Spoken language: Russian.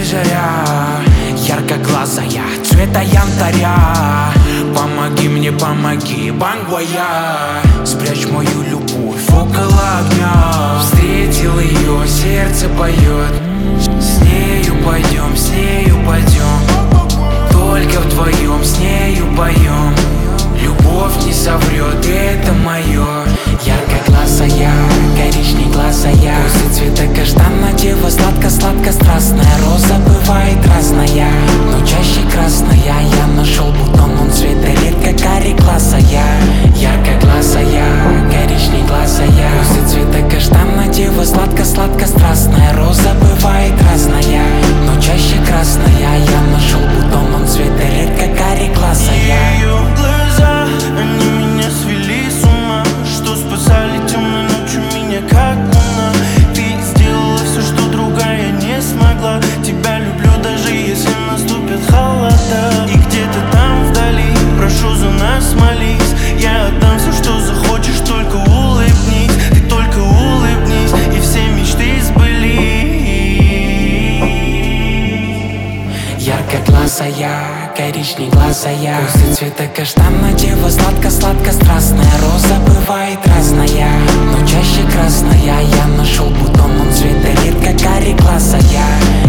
рыжая, ярко-глазая, цвета янтаря. Помоги мне, помоги, бангвая. Спрячь мою любовь около огня. Встретил ее, сердце поет. С нею пойдем, с нею пойдем. Только вдвоем с нею поем. Любовь не соврет, это мое. Ярко-глазая, коричнеглазая, косы цвета каштана, дева сладко-сладко страстная. Роза бывает разная, но чаще красная. Я нашел бутон, он цвета редко кареглазая. Ярко-глазая, коричнеглазая, косы цвета каштана, дева сладко-сладко страстная. Роза бывает разная, но чаще красная. Я нашел бутон, он цвета редко кареглазая. Ее глаза, они меня свели с ума, что спасали темной ночью меня как луна. Ты сделала все, что другая не смогла. Тебя люблю, даже если наступят холода. И где-то там вдали, прошу за нас молись. Я отдам все, что захочешь, только улыбнись. Ты только улыбнись, и все мечты сбылись. Ярко-глазая, коричнеглазая, косы цвета каштана, дева сладко-сладко страстная. Роза бывает разная, но чаще красная. Я нашел бутон, он цвета редко кареглазая.